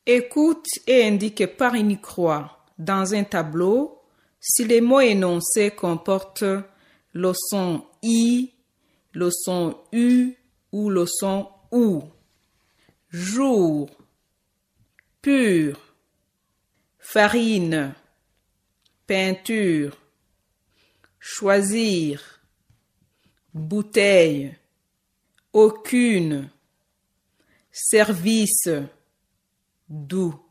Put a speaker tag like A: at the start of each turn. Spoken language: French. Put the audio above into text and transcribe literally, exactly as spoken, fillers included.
A: Écoute et indique par une croix dans un tableau si les mots énoncés comportent le son I, le son U ou le son OU. Jour, pur, farine, peinture, choisir, bouteille, aucune, service, doux.